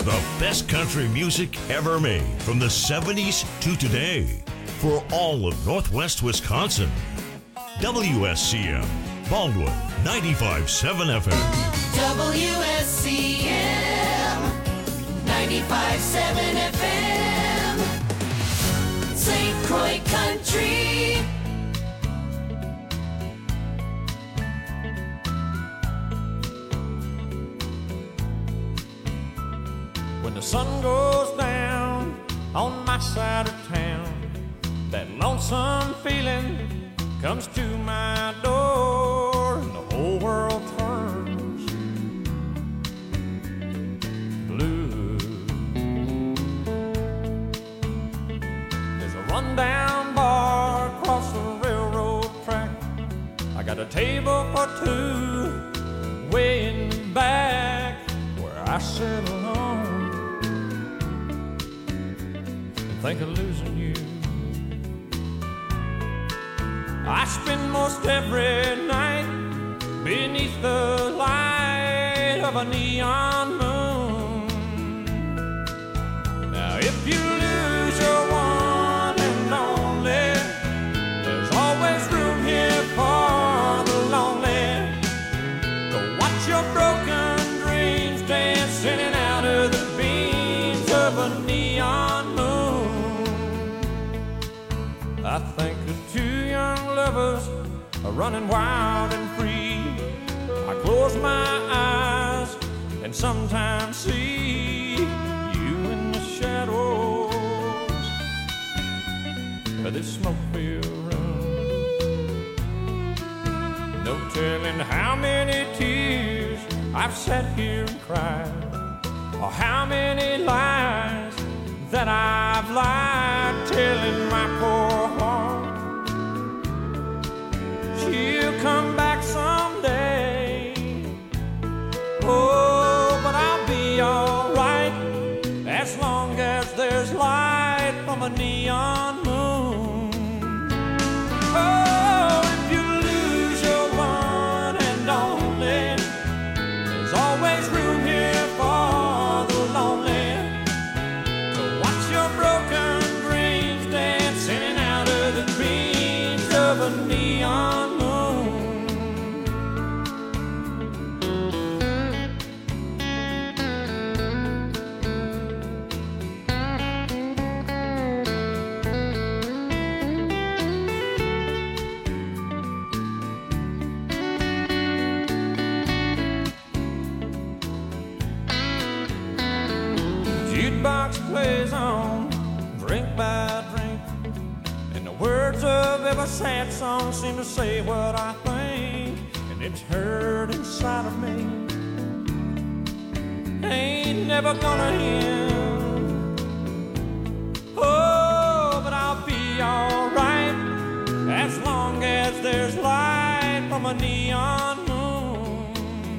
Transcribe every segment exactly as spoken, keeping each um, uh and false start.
The best country music ever made from the seventies to today for all of Northwest Wisconsin. W S C M, Baldwin, ninety-five point seven F M. W S C M, ninety-five point seven F M. Saint Croix Country. When the sun goes down on my side of town, that lonesome feeling comes to my door, and the whole world turns blue. There's a rundown bar across the railroad track. I got a table for two way in the back where I sit alone and think of losing you. I spend most every night beneath the light of a neon moon. Now if you lose your one and only, there's always room here for the lonely. To watch your broken dreams dance in and out of the beams of a neon moon. I think of two young lovers are running wild and free. I close my eyes and sometimes see you in the shadows of this smoke-filled room. No telling how many tears I've sat here and cried, or how many lies that I've lied, telling my poor heart she'll come back someday. Oh, but I'll be alright as long as there's light from a neon moon. Oh, if you lose your one and only, there's always room here for the lonely. To watch your broken dreams dance in and out of the dreams of a neon moon. Jukebox plays on, drink by drink, and the words of every sad song seem to say what I think, and it's heard inside of me. Ain't never gonna end. Oh, but I'll be alright as long as there's light from a neon moon.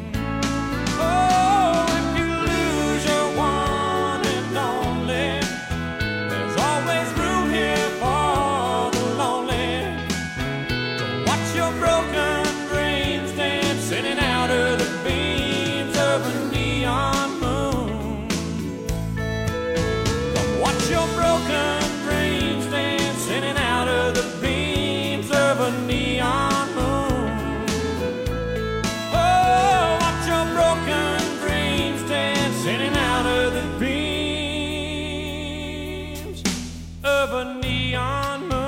Oh, if you lose your one and only, there's always room here for the lonely. To watch your broken dreams dance in and out of the beams of a neon moon. To watch your broken dreams dance in and out of the beams of a neon moon. Oh, watch your broken dreams dance in and out of the beams of a neon moon.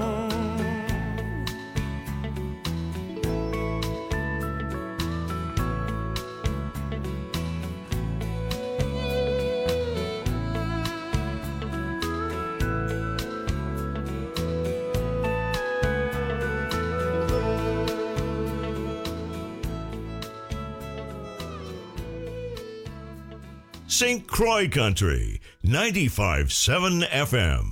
Saint Croix Country, ninety-five point seven F M.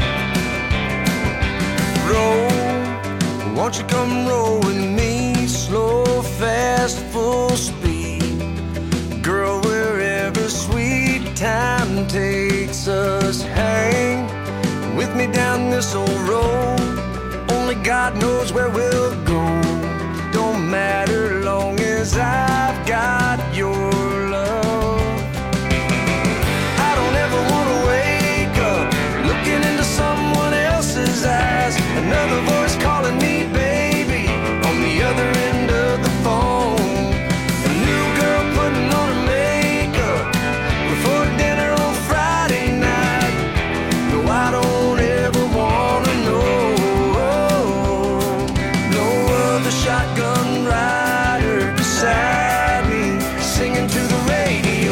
Won't you come roll with me slow? this old road. Only God knows where we'll go. Don't matter long as I've got your love. I don't ever want to wake up looking into someone else's eyes. Another voice calling me baby on the other end of the phone. A new girl putting on her makeup before dinner on Friday night. No, I don't ever want to know. No other shotgun rider beside me singing to the radio.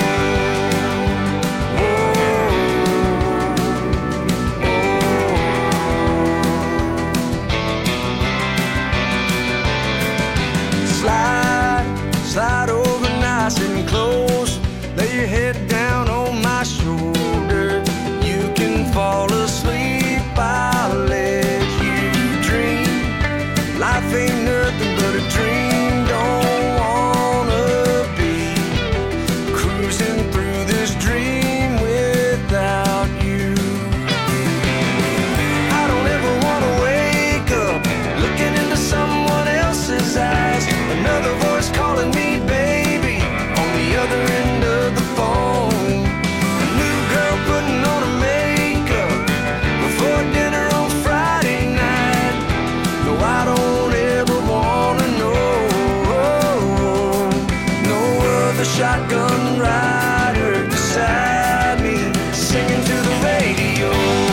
Slide over nice and close. Lay your head down on my shoulder. You can fall asleep, I'll let you dream. Life ain't nothing but a dream. Don't wanna be cruising through this dream without you. I don't ever wanna wake up looking into someone else's eyes. Another voice calling me baby on the other end of the phone. A new girl putting on her makeup before dinner on Friday night. No, I don't ever wanna know. No other shotgun rider beside me singing to the radio.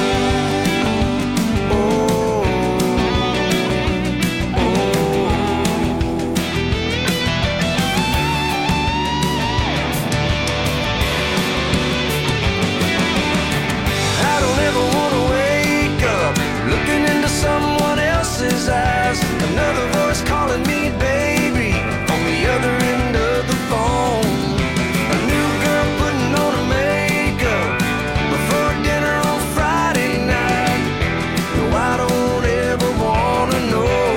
Someone else's eyes. Another voice calling me baby on the other end of the phone. A new girl putting on her makeup before dinner on Friday night. No, I don't ever wanna know.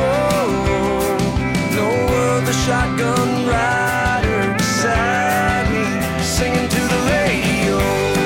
No other shotgun rider beside me singing to the radio.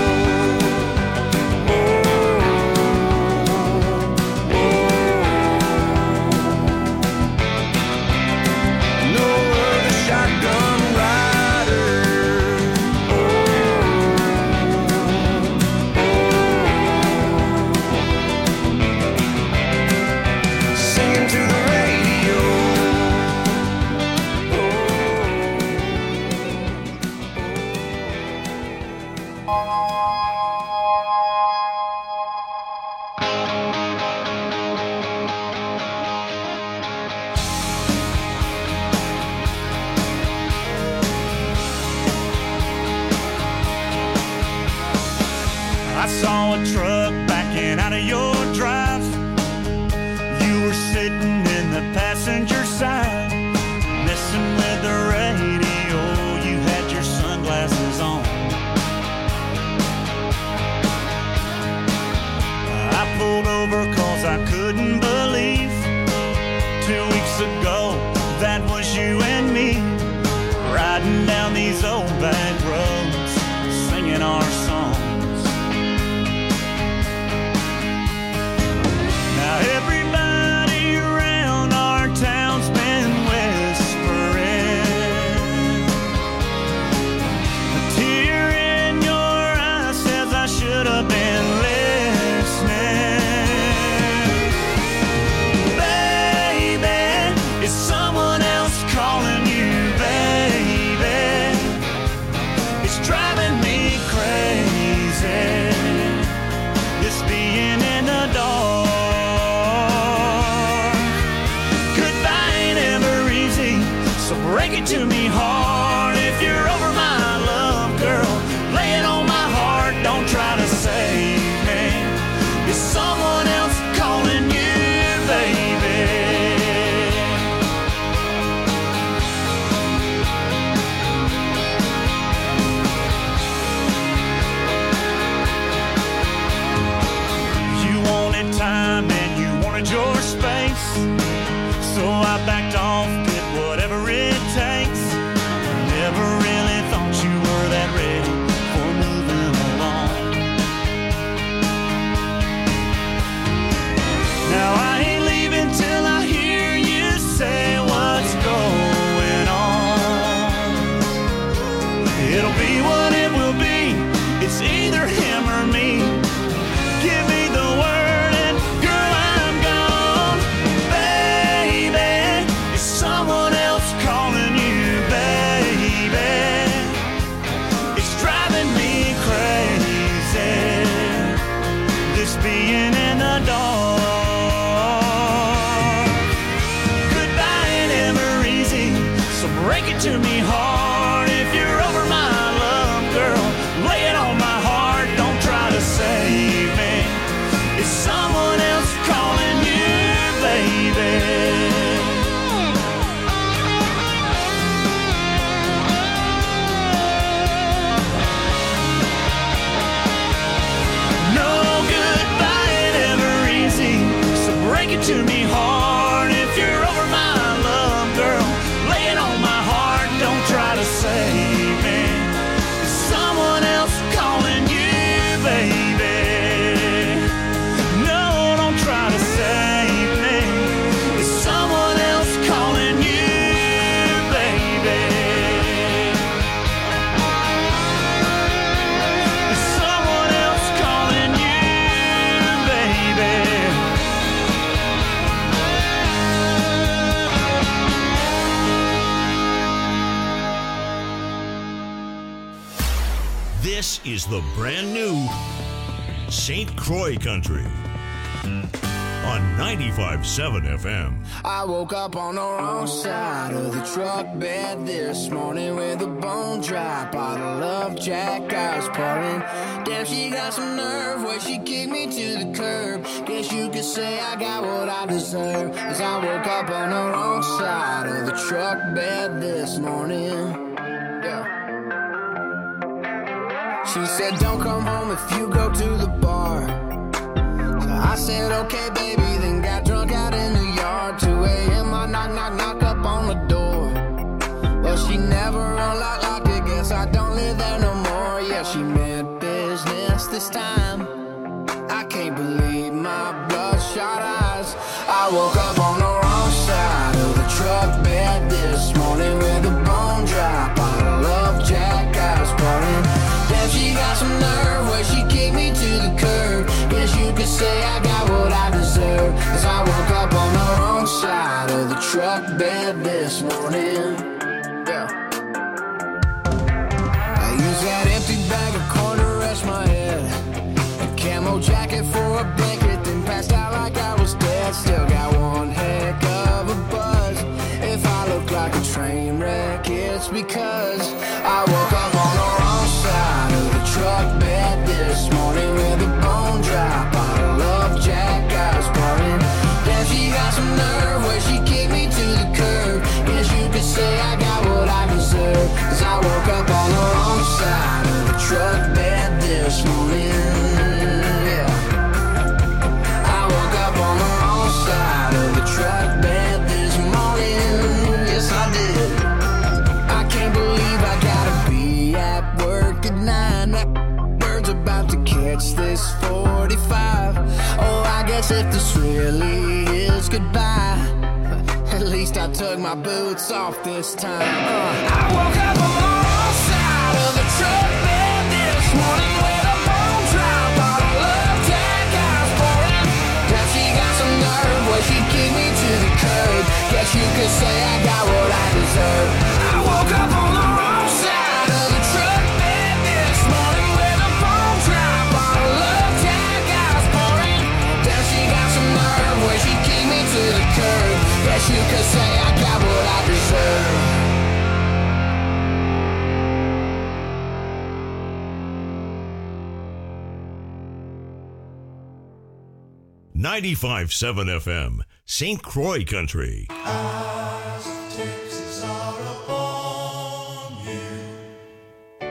I saw a truck backing out of your drive. You were sitting in the passenger side, messing with the radio. You had your sunglasses on. I pulled over cause I couldn't believe two weeks ago that was you and me, riding down these old back roads, singing our songs. Is someone else calling you, baby? To me hard if you're over my love, girl. Lay it on my heart, don't try to save me. Is someone else calling you, baby? No, don't try to save me. Is someone else calling you, baby? Is someone else calling you, baby? This is the brand new Saint Croix Country on ninety-five point seven F M. I woke up on the wrong side of the truck bed this morning with a bone dry bottle of Jack I was pouring. Damn, she got some nerve where she kicked me to the curb. Guess you could say I got what I deserve, as I woke up on the wrong side of the truck bed this morning. Yeah. She said, don't come home if you go to the bar. So I said, okay, baby, then got drunk out in the yard. two a.m. I knock, knock, knock up on the door. Well, she never unlocked, locked it. Guess I don't live there no more. Yeah, she meant business this time. I can't believe my bloodshot eyes. I woke up on the wrong side of the truck bed this morning with a bone dry bottle of Jack I was pouring. Damn, she got some nerve where she kicked me to the curb. Guess you could say I got what I deserve, as I woke up on the wrong side of the truck bed this morning. Yeah. I used that empty bag of corn to rest my head, a camo jacket for a blanket, then passed out like I was dead. Still got one heck of a buzz. If I look like a train wreck, it's because I woke up on the wrong side of the truck bed this morning with a bone dry bottle of Jack I was pouring. Damn, she got some nerve where she kicked me to the curb. Guess you could say I got what I deserve, cause I woke up on the wrong side of the truck bed this morning. Yeah. I woke up on the wrong side of the truck bed this morning. Yes, I did. I can't believe I gotta be at work at nine. That bird's about to catch this forty-five. Oh, I guess if this really is goodbye, at least I took my boots off this time. uh. I woke up on the wrong side of the truck bed this morning with a bone dry bottle of Jack I was pouring. Damn, she got some nerve where she kicked me to the curb. Guess you could say I got what I deserve. I woke up on the wrong side of the truck bed this morning with a bone dry bottle of Jack I was pouring. Damn, she got some nerve where she kicked me to the curb. Guess you could say I got what I deserve. ninety-five point seven F M, Saint Croix Country. Eyes of Texas are upon you.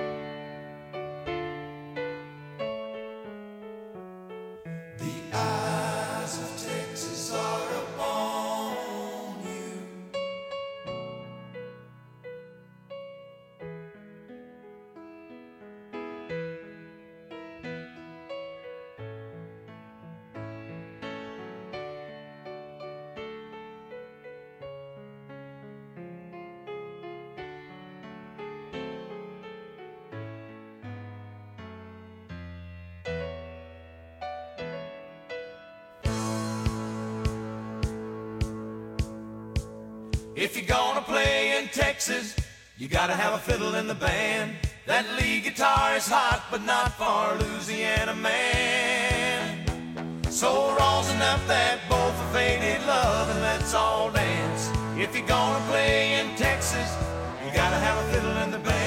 The eyes of Texas are upon you. If you're gonna play in Texas, you gotta have a fiddle in the band. That lead guitar is hot, but not for Louisiana man. So raw's enough that both are faded love, and let's all dance. If you're gonna play in Texas, you gotta have a fiddle in the band.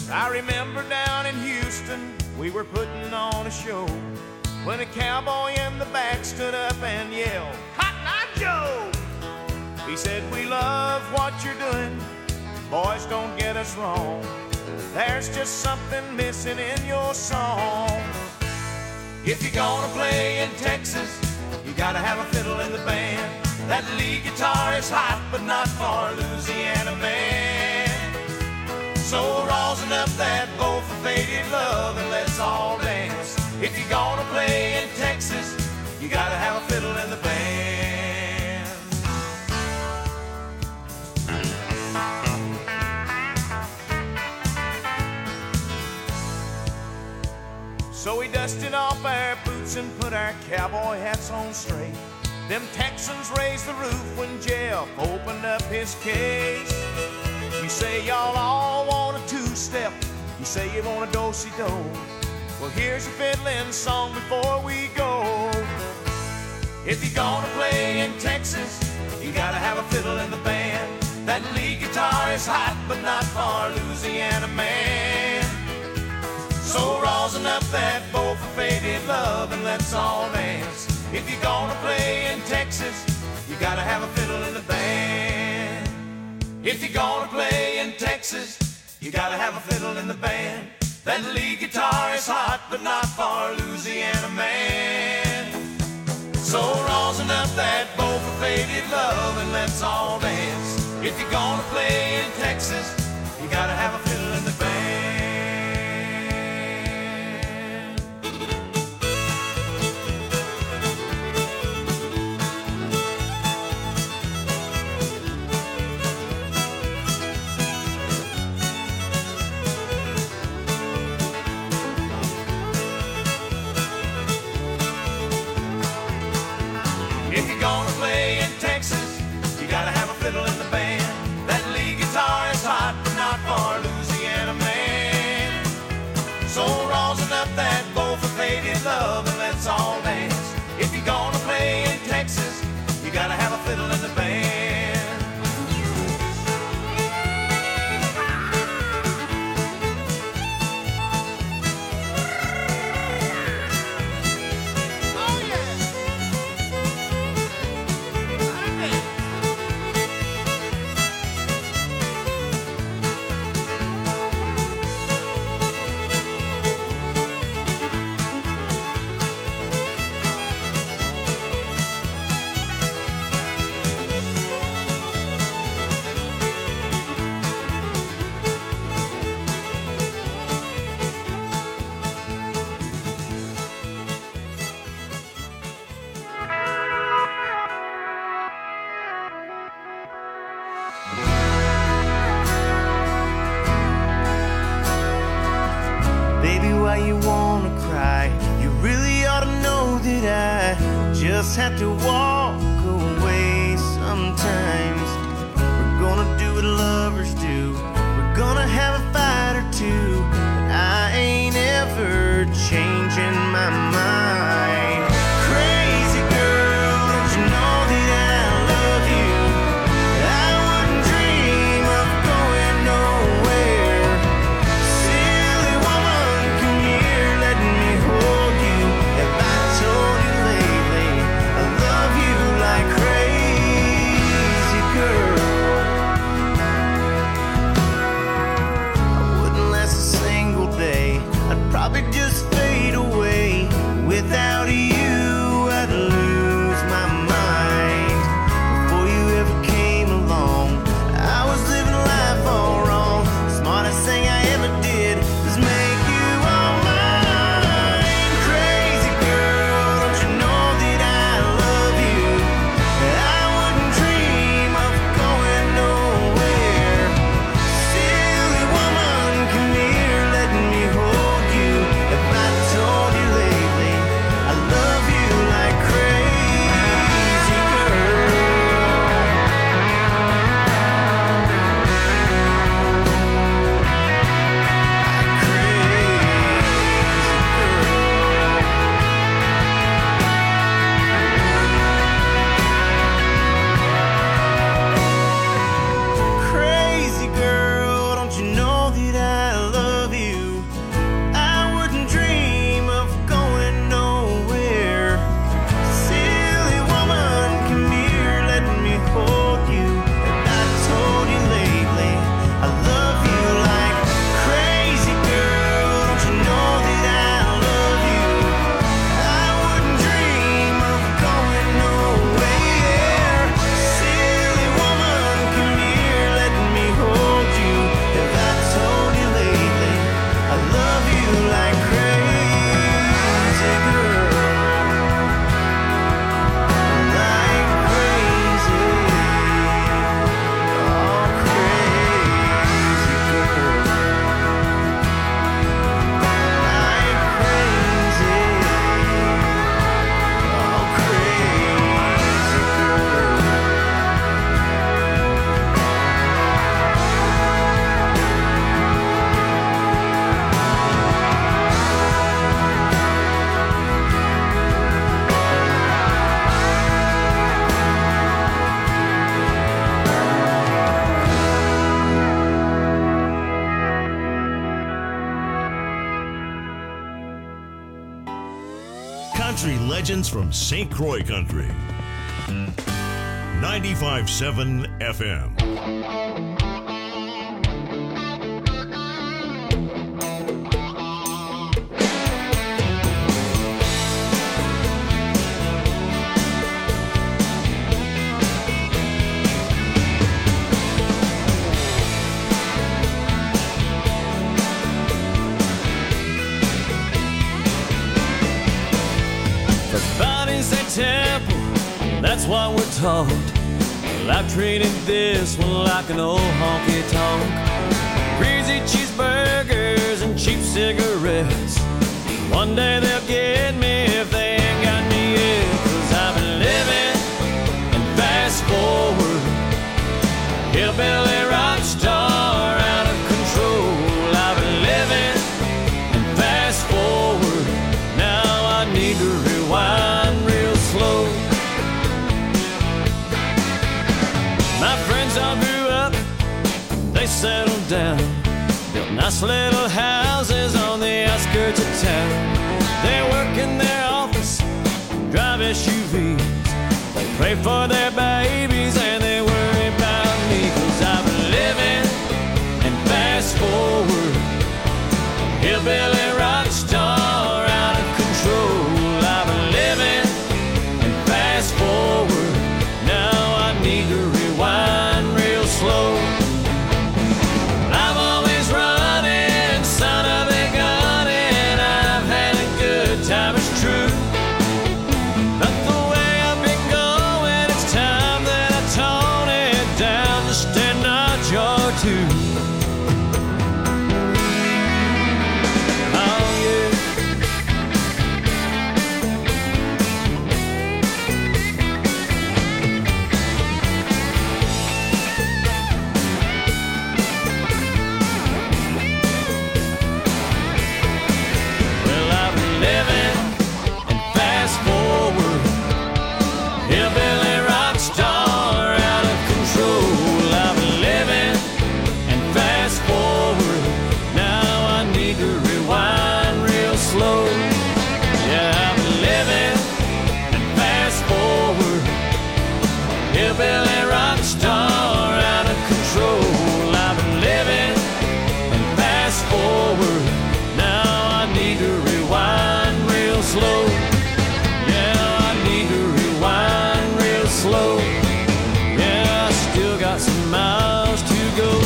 I remember down in Houston, we were putting on a show when a cowboy in the back stood up and yelled, "Cotton Eye Joe!" He said, "We love what you're doing, boys, don't get us wrong. There's just something missing in your song. If you're gonna play in Texas, you gotta have a fiddle in the band. That lead guitar is hot, but not for Louisiana man. So rosin up that bow for faded love and let's all dance. If you're gonna play in Texas, you gotta have a fiddle in the band." So we dusted off our boots and put our cowboy hats on straight. Them Texans raised the roof when Jeff opened up his case. You say y'all all want a two-step, you say you want a do-si-do. Well, here's a fiddling song before we go. If you're gonna play in Texas, you gotta have a fiddle in the band. That lead guitar is hot, but not for Louisiana man. So rosin up that bow for faded love and let's all dance. If you're gonna play in Texas, you gotta have a fiddle in the band. If you're gonna play in Texas, you gotta have a fiddle in the band. That lead guitar is hot, but not for Louisiana man. So rosin up that bow for faded love and let's all dance. If you're gonna play in Texas, you gotta have a fiddle in the band. If you're gonna play in Texas, you gotta have a fiddle in the band. That lead guitar is hot, but not for Louisiana man. So rosin up that bow for faded love and let's all dance. If you're gonna play in Texas, you gotta have a fiddle in the band. Baby, why you wanna cry? You really ought to know that I just have to walk away sometimes. We're gonna do what lovers do. We're gonna have a fight or two, but I ain't ever changing my mind. Crazy girl, don't you know that I love you? I wouldn't dream of going nowhere. Silly woman, come here, let me hold you. Have I told you lately I love you like crazy girl? country legends from Saint Croix Country. ninety-five point seven F M. Temple, that's what we're taught. Well, I've treated this one like an old honky tonk. Greasy cheeseburgers and cheap cigarettes. One day they'll get me if they ain't got me yet. Cause I've been living and fast forward, hillbilly rock star out of control. I've been living and fast forward, now I need to rewind real slow. My friends all grew up, they settled down, built nice little houses on the outskirts of town. They work in their office, drive S U Vs, they pray for their babies and they worry about me. Cause I've been living and fast forward, hillbilly rock star out of control. I've been living and fast forward, now I need to rewind real slow. I'm always running, son of a gun, and I've had a good time, it's true. But the way I've been going, it's time that I tone it down just a notch or two. Hillbilly rock star out of control. I've been living and fast forward, now I need to rewind real slow. Yeah, I need to rewind real slow. Yeah, I still got some miles to go.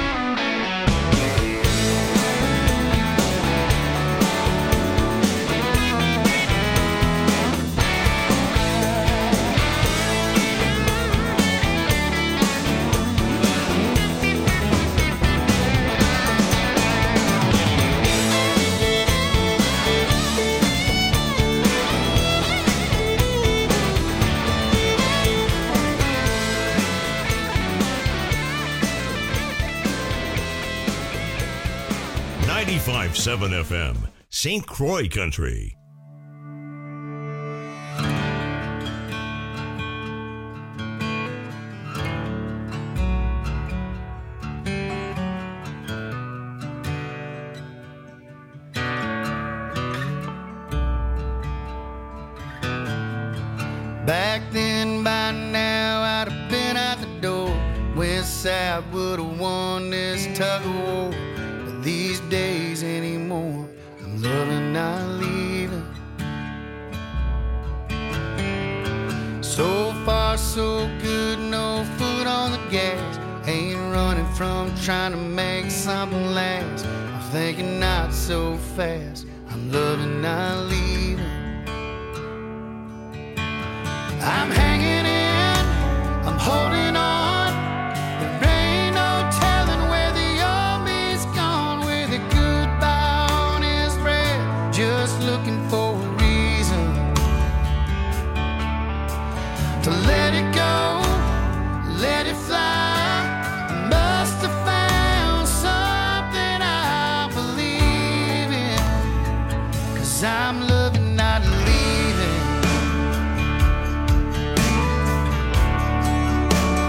ninety-five point seven F M, Saint Croix Country. Back then, by now, I'd have been out the door. West Side would have won this tug of war. But these days anymore, I'm loving not leaving. So far, so good, no foot on the gas. Ain't running from trying to make something last. I'm thinking not so fast, I'm loving not leaving. I'm hanging in, I'm holding on. There ain't no telling where the old me's gone, where the goodbye on his breath, just looking for a reason to let it go, let it fly. Must have found something I believe in, 'cause I'm loving not leaving.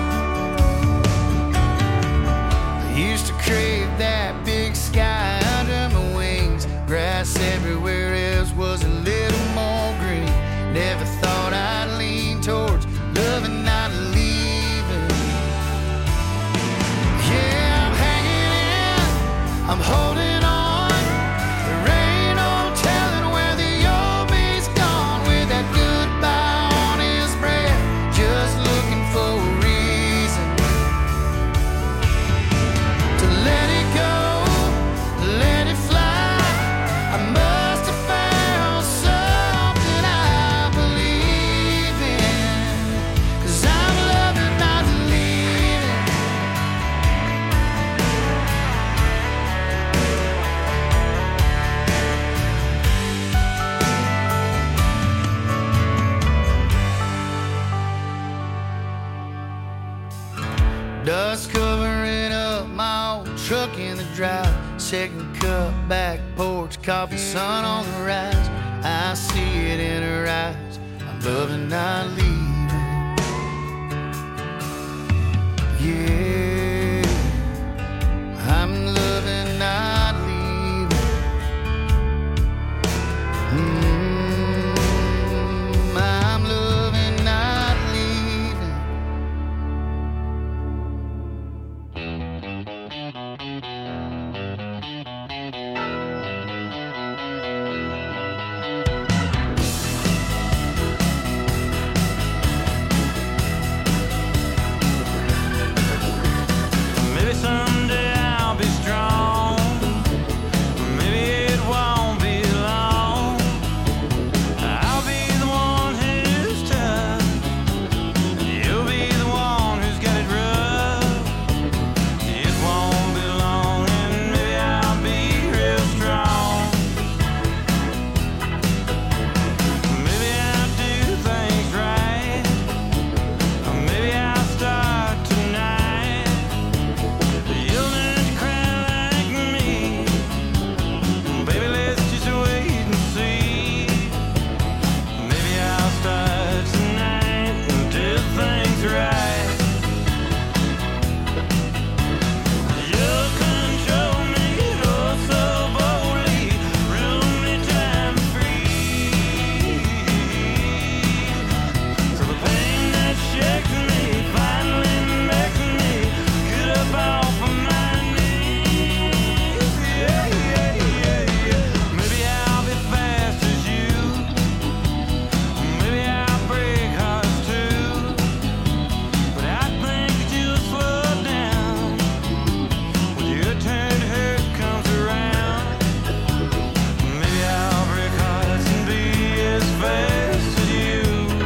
I'm holding on. There ain't no telling where the old me's gone with that goodbye on his breath, just looking for a reason to let it go, let it fly. I must have found something I believe in, 'cause I'm loving, not leaving. Dust covering up my old truck in the drive. Second cup, back porch, coffee, sun on the rise. I see it in her eyes. I'm loving, not leaving. Yeah, I'm loving, not leaving. Mm, I'm loving, not leaving. Maybe someday I'll be strong. Maybe it won't be long. I'll be the one who's tough. You'll be the one who's got it rough. It won't be long, and maybe I'll be real strong. Maybe I'll do things right. Or maybe I'll start tonight. You'll learn to cry like me. Baby, let's just wait and see. Maybe I'll start tonight and do things right. You'll control me, oh so boldly. Rule me till I'm free. So the pain that shakes me finally makes me get up off of my knees. Yeah, yeah, yeah, yeah. Maybe I'll be fast as you. Maybe I'll break hearts too. But I think that you'll slow down when your turn to hurt comes around. Maybe I'll break hearts and be as fast as you.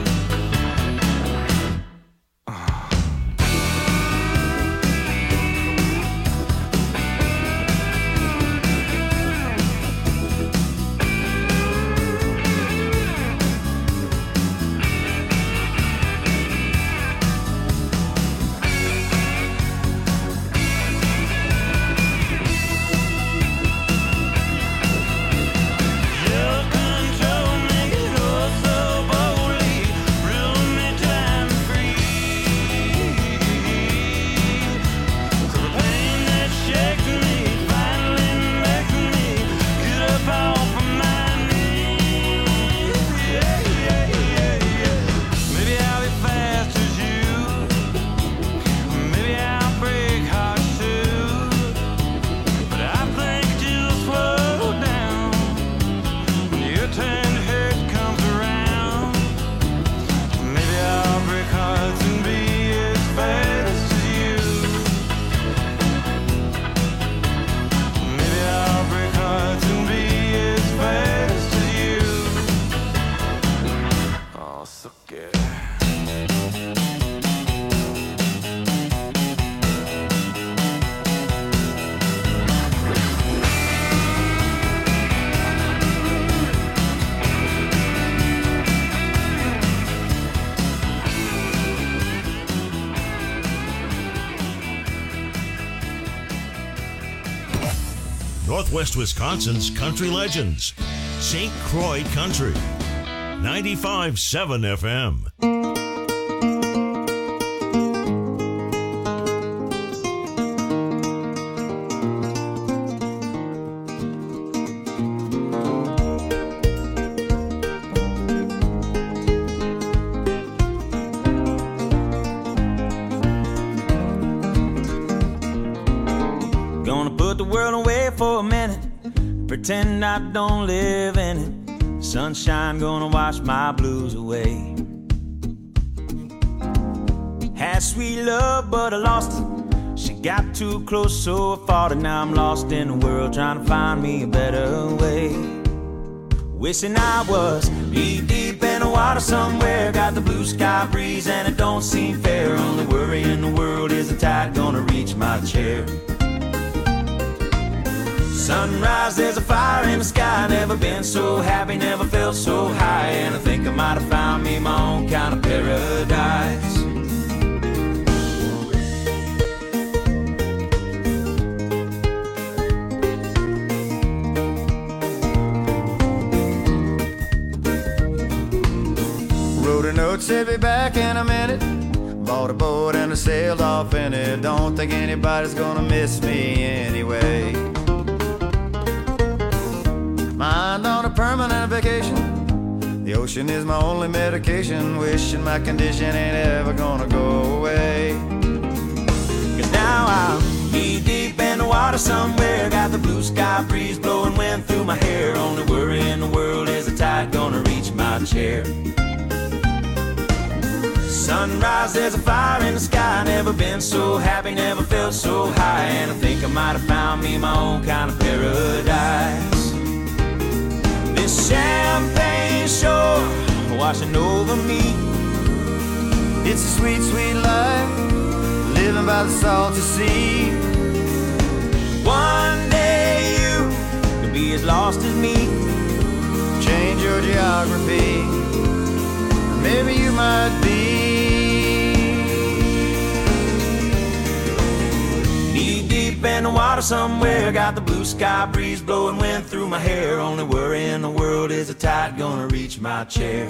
You'll control me, oh so boldly. Rule me till I'm free. So the pain that shakes me finally makes me get up off of my knees. Yeah, yeah, yeah, yeah. Maybe I'll be fast as you. Maybe I'll break hearts too. But I think that you'll slow down when your turn to hurt comes around. Maybe I'll break hearts and be as fast as you. Maybe I'll break hearts and be as fast as you. Oh, so good. Northwest Wisconsin's country legends. Saint Croix Country. ninety-five point seven F M. Gonna put the world away away for a minute, pretend I don't live in it. Sunshine gonna wash my blues away. Had sweet love, but I lost it. She got too close, so I fought it. Now I'm lost in the world, trying to find me a better way. Wishing I was knee deep in the water somewhere. Got the blue sky breeze and it don't seem fair. Only worry in the world is the tide gonna reach my chair. Sunrise, there's a fire in the sky. Never been so happy, never felt so high. And I think I might have found me my own kind of paradise. Wrote a note, said be back in a minute. Bought a boat and I sailed off in it. Don't think anybody's gonna miss me anyway. Mind on a permanent vacation. The ocean is my only medication. Wishing my condition ain't ever gonna go away. Cause now I'm knee deep in the water somewhere. Got the blue sky breeze blowing wind through my hair. Only worry in the world is the tide gonna reach my chair. Sunrise, there's a fire in the sky. Never been so happy, never felt so high. And I think I might have found me my own kind of paradise. This champagne shore washing over me. It's a sweet, sweet life, living by the salty sea. One day you could be as lost as me. Change your geography, maybe you might be. Knee deep in the water somewhere. Got the blue sky breeze blowing wind through my hair. Only worry in the world is the tide gonna reach my chair.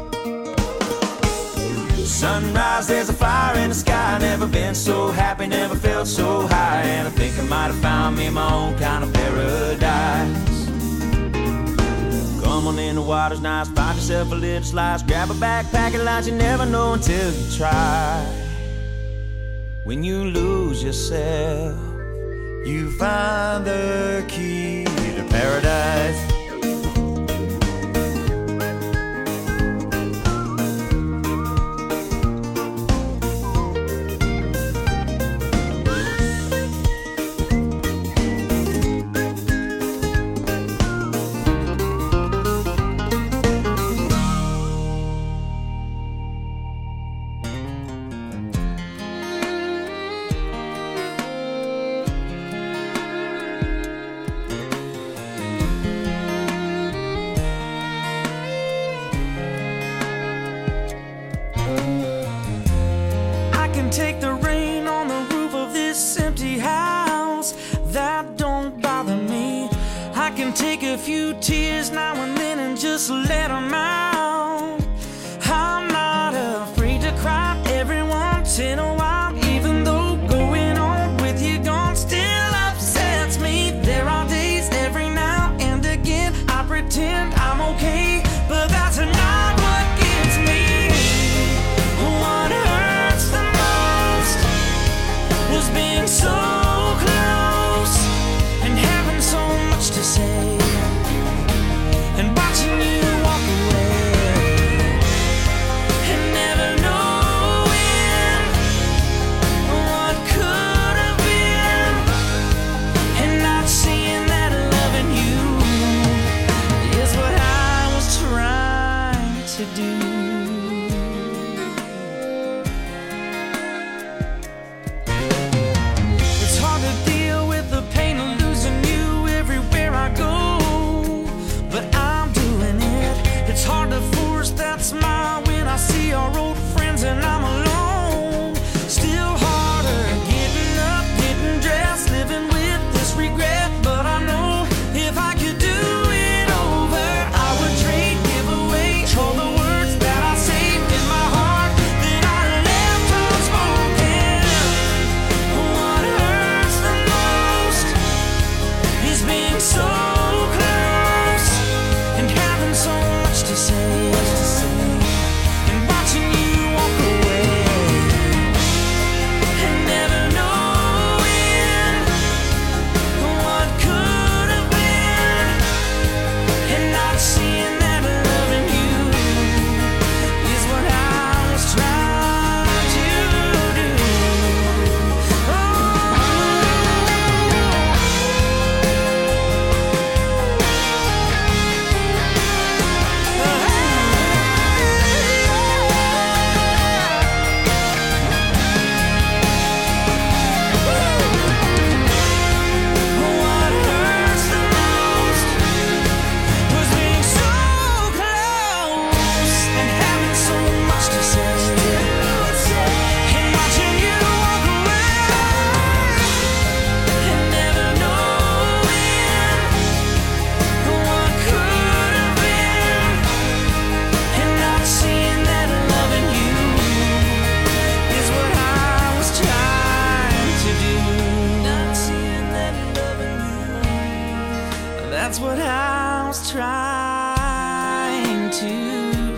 Sunrise, there's a fire in the sky. Never been so happy, never felt so high. And I think I might have found me my own kind of paradise. Come on in, the water's nice. Find yourself a little slice. Grab a backpack and lunch. You never know until you try. When you lose yourself, you find the key to paradise. Take the rain on the roof of this empty house. That don't bother me. I can take a few tears now and then and just let them out. I'm not afraid to cry every once in a while. Even though going on with you gone still upsets me. There are days every now and again I pretend I'm okay, but that's not what gets me. What hurts the most was being so close and having so much to say and watching you walk away and never knowing what could have been and not seeing that loving you is what I was trying to do. It's hard to force that smile when I see our old friends and I'm alone. Still harder getting up, getting dressed, living with this regret. But I know if I could do it over, I would trade, give away all the words that I saved in my heart that I left unspoken. What hurts the most is being so close and having so much to say, and watching you walk away, and never knowing what could That's what I was trying to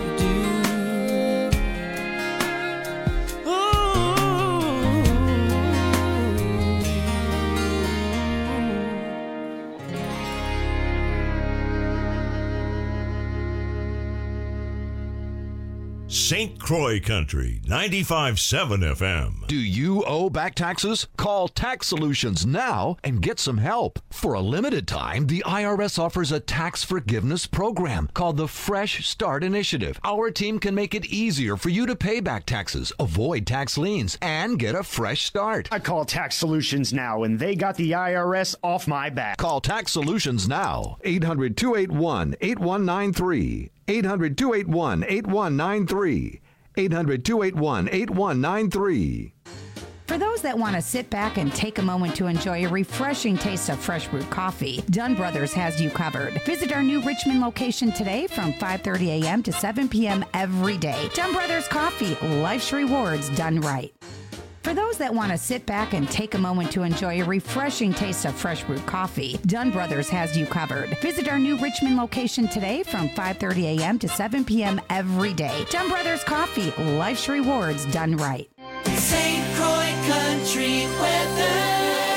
Saint Croix Country, ninety-five point seven F M. Do you owe back taxes? Call Tax Solutions now and get some help. For a limited time, the I R S offers a tax forgiveness program called the Fresh Start Initiative. Our team can make it easier for you to pay back taxes, avoid tax liens, and get a fresh start. I call Tax Solutions now, and they got the I R S off my back. Call Tax Solutions now. eight hundred, two eight one, eight one nine three. eight hundred, two eight one, eight one nine three. eight hundred, two eight one, eight one nine three. For those that want to sit back and take a moment to enjoy a refreshing taste of fresh brewed coffee, Dunn Brothers has you covered. Visit our new Richmond location today from five thirty a.m. to seven p.m. every day. Dunn Brothers Coffee, life's rewards done right. For those that want to sit back and take a moment to enjoy a refreshing taste of fresh brewed coffee, Dunn Brothers has you covered. Visit our new Richmond location today from five thirty a.m. to seven p.m. every day. Dunn Brothers Coffee, life's rewards done right. Saint Croix Country weather.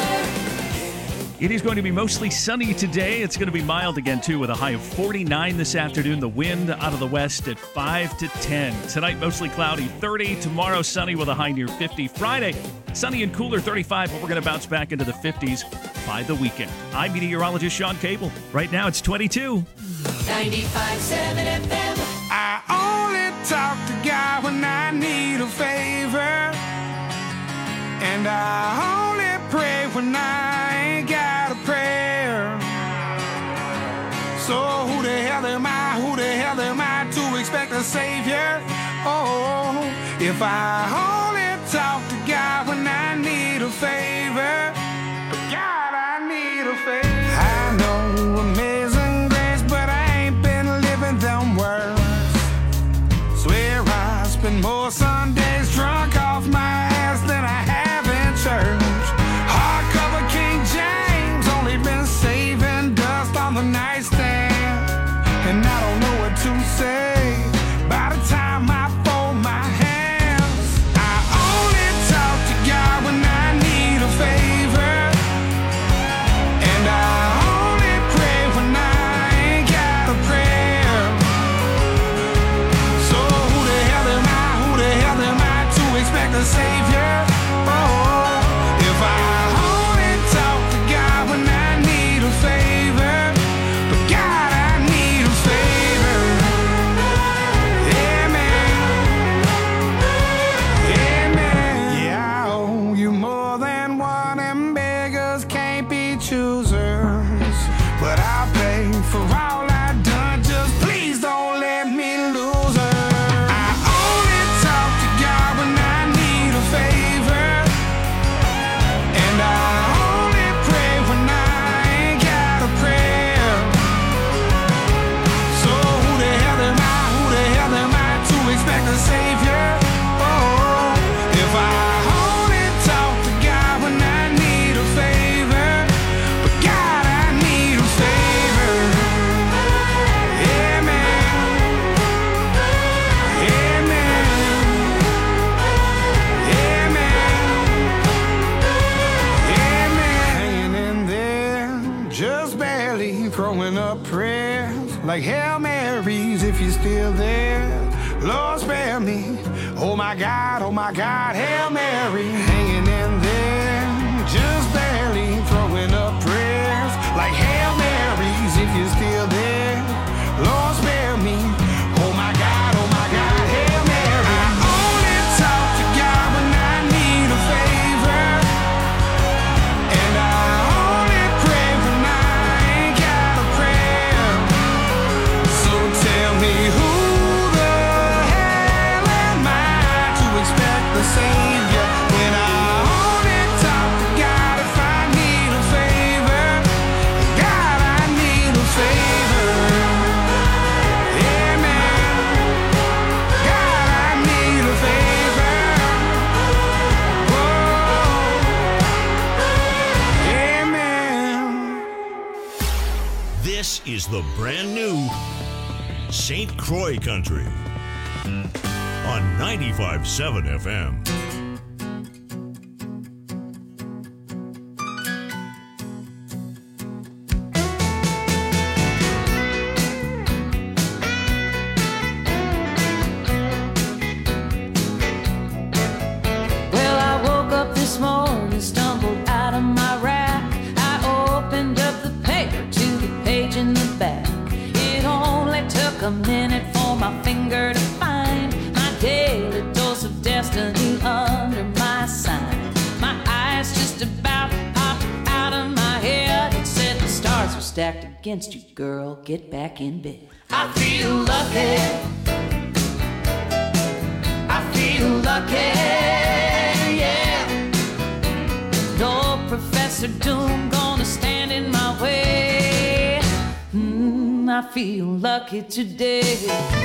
It is going to be mostly sunny today. It's going to be mild again, too, with a high of forty-nine this afternoon. The wind out of the west at five to ten. Tonight, mostly cloudy, thirty. Tomorrow, sunny with a high near fifty. Friday, sunny and cooler, thirty-five, but we're going to bounce back into the fifties by the weekend. I'm meteorologist Sean Cable. Right now, it's twenty-two. ninety-five point seven F M. I only talk to God when I need a favor, and I only pray when I ain't got a prayer. So who the hell am I, who the hell am I to expect a savior? Oh, if I only talk to God when I need a favor, God, I need a favor. I know amazing grace, but I ain't been living them words. Swear I spend more Sundays drunk off my ass than I have in church. Hardcover King James, only been saving dust on the nightstand, and I don't know what to say by the time I fold my hands. I only talk to God when I need a favor, and I only pray when I ain't got a prayer. So who the hell am I, who the hell am I to expect a savior? Oh, if I only talk to God when I need a favor, but God, I need a favor. Amen. Amen. Yeah, I owe you more than one, and beggars can't be choosers, but I'll pay for all I've done. Just please don't let me lose her. I only talk to God when I need a favor, and I only pray when I ain't got a prayer. So who the hell am I, who the hell am I to expect a savior? Oh, if I only talk to God when I need a favor, but God, I need a favor. Amen. Amen. Amen. Hanging in there, just barely throwing up prayers like Hail Marys if you're still there. Lord, spare me. Oh my God, oh my God, Hail Mary. Hanging in there, just barely throwing up prayers like Hail Marys if you're still there. Lord, spare me. Oh my God, oh my God, Hail Mary. I only talk to God when I need a favor, and I only pray when I ain't got a prayer. So tell me, who the hell am I to expect the savior when I only talk to God if I need a favor? God, I This is the brand new Saint Croix Country on ninety-five point seven F M. Well, I woke up this morning, stumbled out of my rack. I opened up the paper to the page in the back. It only took a minute for my finger to find my daily dose of destiny under my sign. My eyes just about popped out of my head. It said the stars are stacked against you, girl. Get back in bed. I feel lucky. I feel lucky. Yeah. No Professor Doom gonna stand in my way. Mm, I feel lucky today.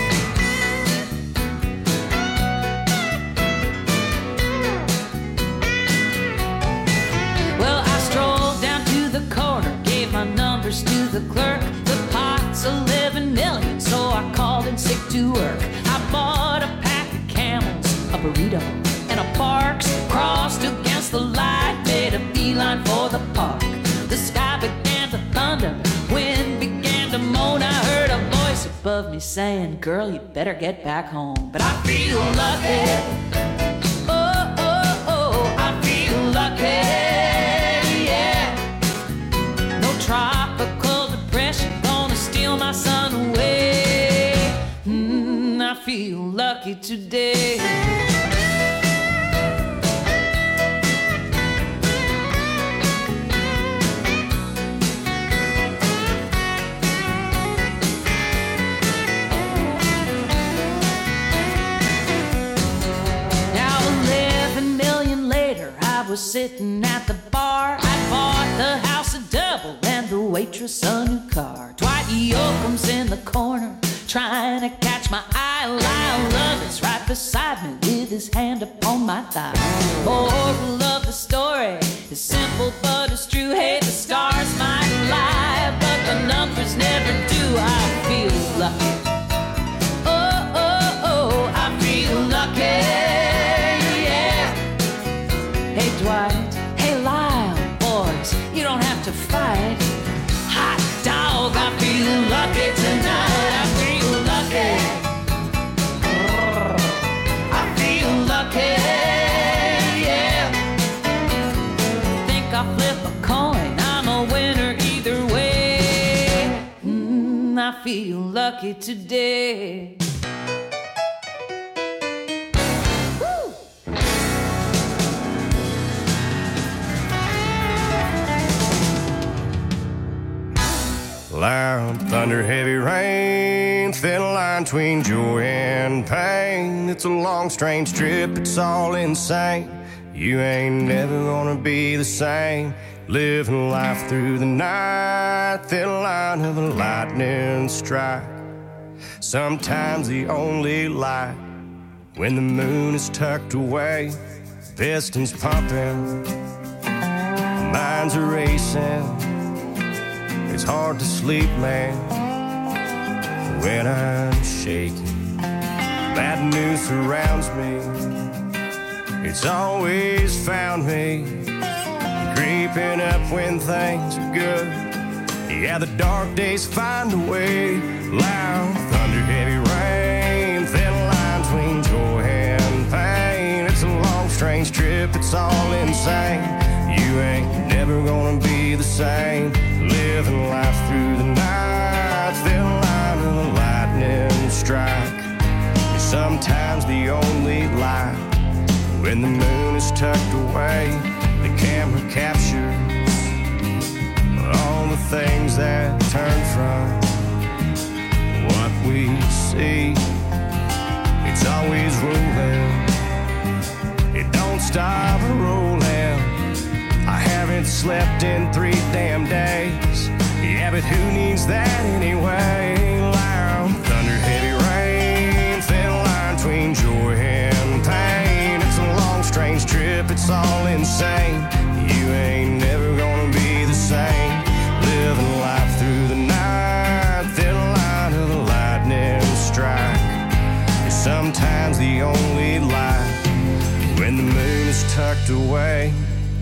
Well, I strolled down to the corner, gave my numbers to the clerk. The pot's eleven million, so I called in sick to work. I bought a pack of Camels, a burrito, and a Parks. Crossed against the light, made a beeline for the park. The sky began to thunder, wind began to moan. I heard a voice above me saying, girl, you better get back home. But I feel lucky. Oh, oh, oh, I feel lucky. Yeah. No tropical depression gonna steal my sun away. Mm, I feel lucky today. I was sitting at the bar. I bought the house a double and the waitress a new car. Dwight Yoakam's in the corner trying to catch my eye. Lyle Lovett's right beside me with his hand upon my thigh. Moral of the story is simple but it's true. Hey, the stars might lie, but the numbers never do. I feel lucky. Oh, oh, oh, I feel lucky. Hey Dwight, hey Lyle, boys, you don't have to fight. Hot dog, I feel lucky tonight. I feel lucky. I feel lucky, yeah. Think I'll flip a coin, I'm a winner either way. Mm, I feel lucky today. Loud thunder, heavy rain, thin line between joy and pain. It's a long, strange trip, it's all insane. You ain't never gonna be the same. Living life through the night, thin line of a lightning strike. Sometimes the only light when the moon is tucked away. Pistons pumping, minds are racing. It's hard to sleep, man, when I'm shaking. Bad news surrounds me. It's always found me creeping up when things are good. Yeah, the dark days find a way. Loud thunder, heavy rain, thin line between joy and pain. It's a long, strange trip, it's all insane. You ain't never gonna be the same. Living life through the night, thin line of a lightning strike. Sometimes the only light when the moon is tucked away. The camera captures all the things that turn from what we see. It's always rolling, it don't stop rolling. I haven't slept in three damn days. Yeah, but who needs that anyway? Loud thunder, heavy rain, thin line between joy and pain. It's a long, strange trip, it's all insane. You ain't never gonna be the same. Living life through the night. tucked away.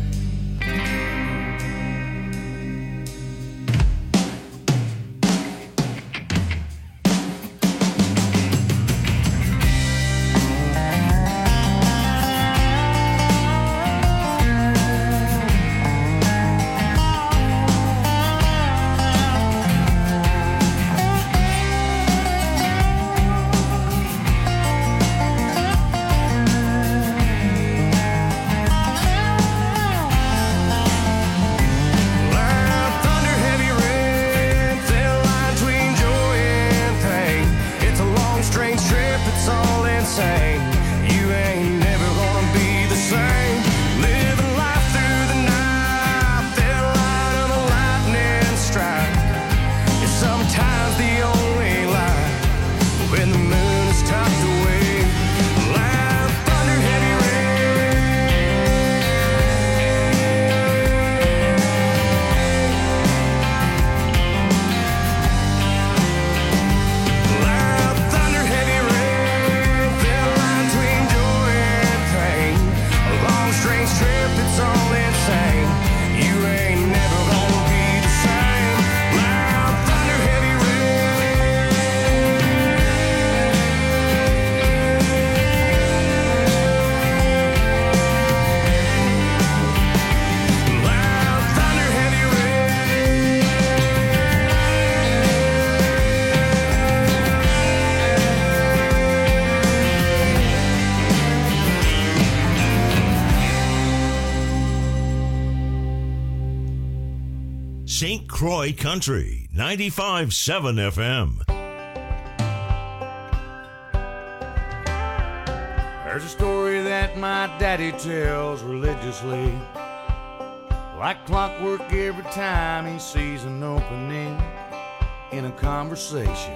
Saint Croix Country, ninety-five point seven F M. There's a story that my daddy tells religiously, like clockwork every time he sees an opening in a conversation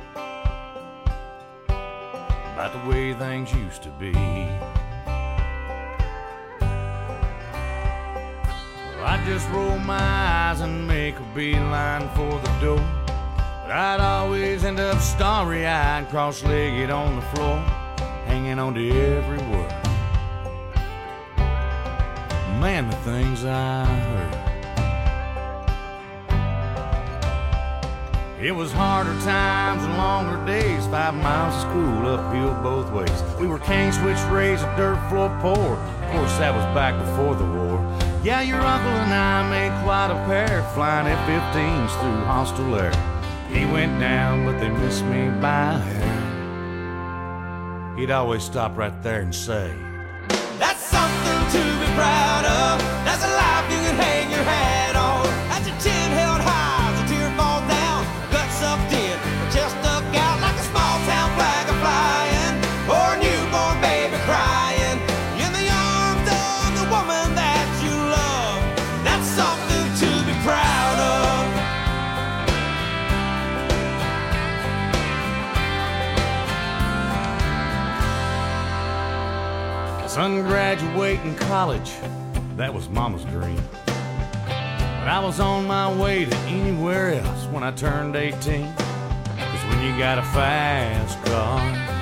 about the way things used to be. I'd just roll my eyes and make a beeline for the door, but I'd always end up starry-eyed, cross-legged on the floor, hanging on to every word. Man, the things I heard. It was harder times and longer days, five miles of school uphill both ways. We were cane switch raised, a dirt floor poor. Of course, that was back before the war. Yeah, your uncle and I made quite a pair, flying F fifteens through hostile air. He went down, but they missed me by a hair. He'd always stop right there and say, "That's something to be proud of. That's a life you can hang your hat on. That's your chin held high as a tear falls down, gut sucked in, chest stuck out like a small town flag a flying, or a newborn baby crying in the arms of the woman that you love. That's something to be proud of." Son graduating college, that was mama's dream. But I was on my way to anywhere else when I turned eighteen. Cause when you got a fast car,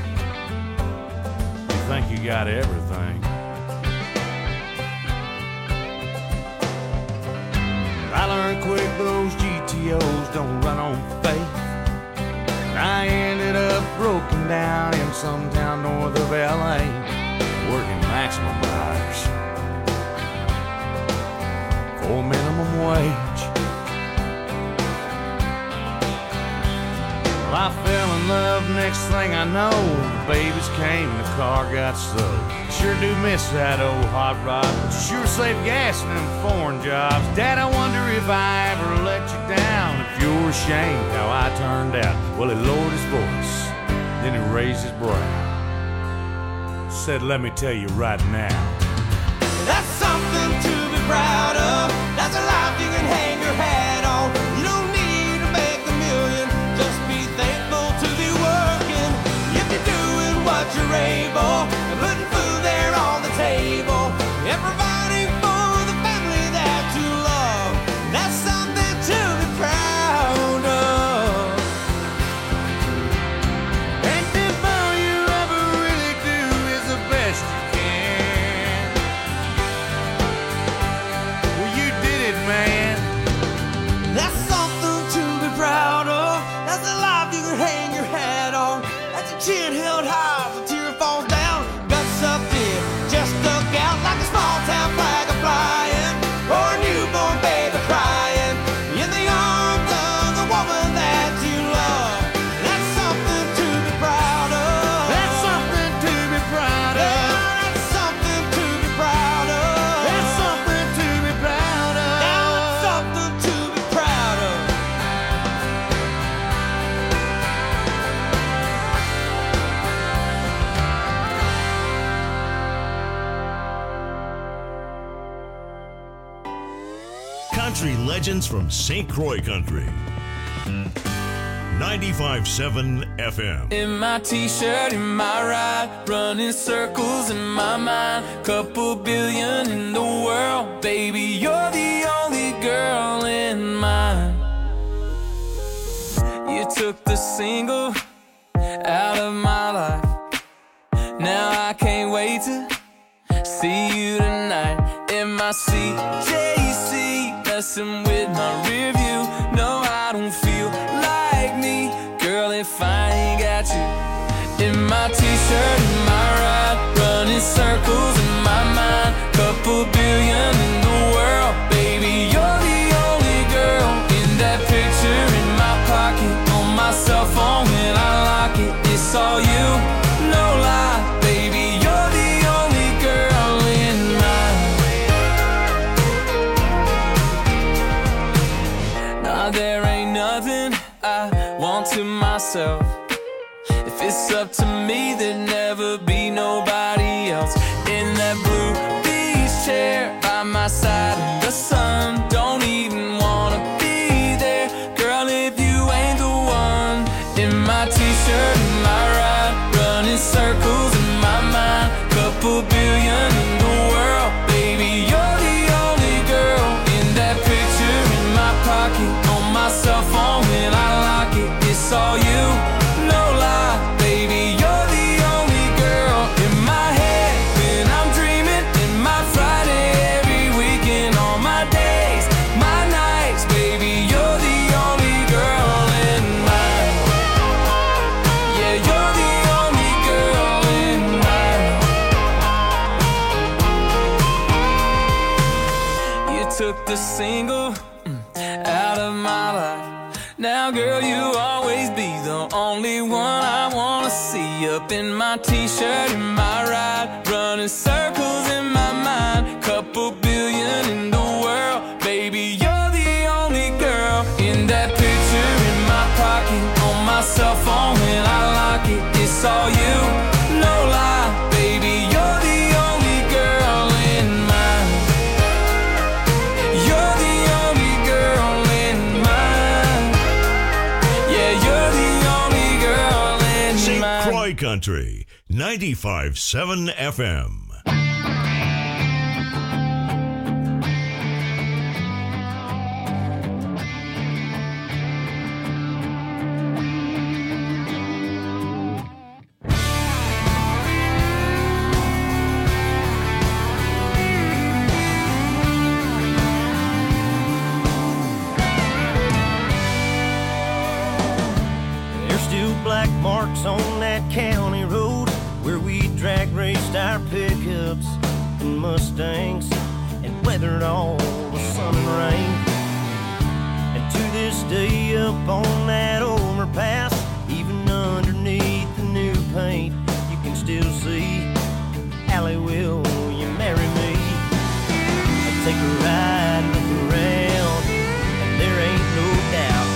you think you got everything. But I learned quick those G T Os don't run on faith. And I ended up broken down in some town north of L A, working maximum hours for minimum wage. Well, I fell in love, next thing I know, the babies came and the car got sold. Sure do miss that old hot rod, but you sure save gas in them foreign jobs. Dad, I wonder if I ever let you down, if you're ashamed how I turned out. Well, he lowered his voice, then he raised his brow, said, "Let me tell you right now, That's something to be proud of. That's a life you can hang your hat on. You don't need to make a million, just be thankful to be working. If you're doing what you're able, and putting food there on the table, and providing for the family that you love, that's something to be proud of." and if all you ever really do is the best you can, country legends from Saint Croix Country. ninety-five point seven F M. In my t-shirt, in my ride, running circles in my mind. Couple billion in the world, baby, you're the only girl in mine. You took the single out of my life. Now I can't wait to see you tonight. In my C J C, messing with my rear view. No, I don't feel like me, girl, if I ain't got you. In my t-shirt, in my ride, running circles in my mind. Couple billion in the world, baby, you're the only girl. In that picture in my pocket, on my cell phone when I lock it, it's all you, no lie, baby, you're the only girl in mine. Nah, there ain't nothing I want to myself. If it's up to me, there'd never be nobody else. In that blue beach chair by my side in the sun, don't even wanna be there, girl, if you ain't the one. In my t-shirt, in my ride, running circles in my mind. Couple billion in the world, baby, you're the only girl. In that picture in my pocket, on my cell phone when I lock it, it's all you, no lie, baby, you're the only girl. In my head when I'm dreaming, in my Friday every weekend, on my days, my nights, baby, you're the only girl in mine. Yeah, you're the only girl in mine. You took the single mm, out of my life. Now, girl, you always be the only one I wanna see. Up in my t-shirt, in my ride, running circles in my mind. Couple billion in the world, baby, you're the only girl. In that picture in my pocket, on my cell phone when I lock it, it's all you, no lie, baby, you're the only girl in mine. You're the only girl in mine. Yeah, you're the only girl in Saint mine. Croix Country, ninety-five point seven F M. There's still black marks on that county road where we drag raced our pickups and Mustangs and weathered all the sun and rain. And to this day up on that overpass, even underneath the new paint, you can still see Allie, will you marry me? I'll take a ride, look around, and there ain't no doubt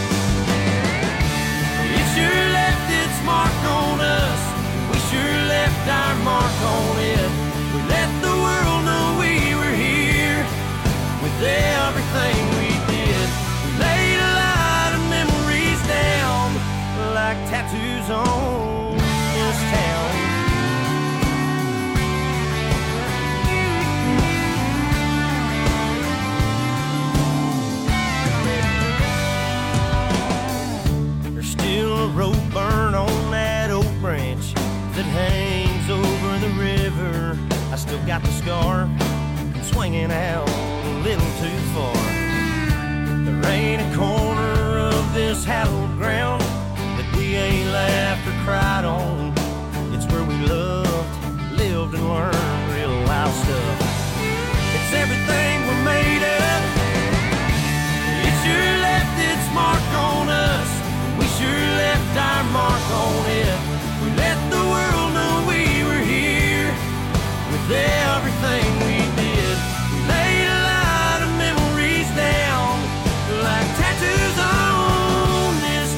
it sure left its mark on us. We sure left our mark on it. We let the world know we were here with everything we did. We laid a lot of memories down like tattoos on this town. There's still a rope burn on that oak branch that hangs over the river. I still got the scar swinging out a little too far. There ain't a corner of this hallowed ground that we ain't laughed or cried on. It's where we loved, lived, and learned real life stuff. It's everything we're made of. It sure left its mark on us. We sure left our mark on it. We let the world know we were here with everything we did. We laid a lot of memories down like tattoos on this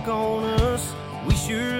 on us. We sure